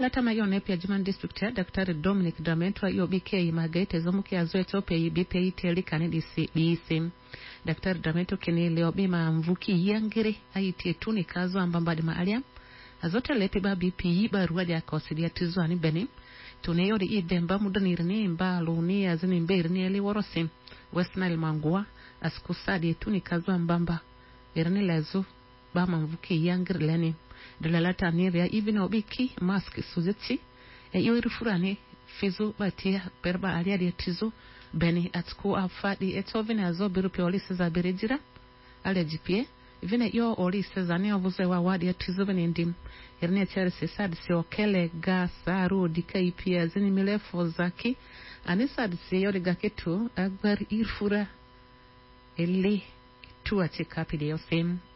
Dalalata mayone pia Juman District ya Dr. Dominic Dramentwa yo BK magaite zomuki azoeto pia BPI teli kanidi BC. Dr. Dramento kene leo bima mvuki yangere aitie tuni kazo ambambadi maalia. Azote lepi ba BPI ba ruwaja ya kosidia tizwani beni. Tuneyori idemba mudani irni mba luni azini mbe irni eli worosim. West Nile mangua askusadi tuni kazo ambamba. Irni lezo ba mvuki yangere leni. Dalalata niria even obiki mask suzeti yori furani fizo batia perba alia dia tizo beni atku afadi etovine azo biru pioli seza berejira ale gpa even yo oli seza ne ovuze wa wadi tizo beni ndim irne chere sesad se okele ga saru dikai pia zini milefo zaki anisad se yori gaketu agbar irfura ele tu atikapi de yosem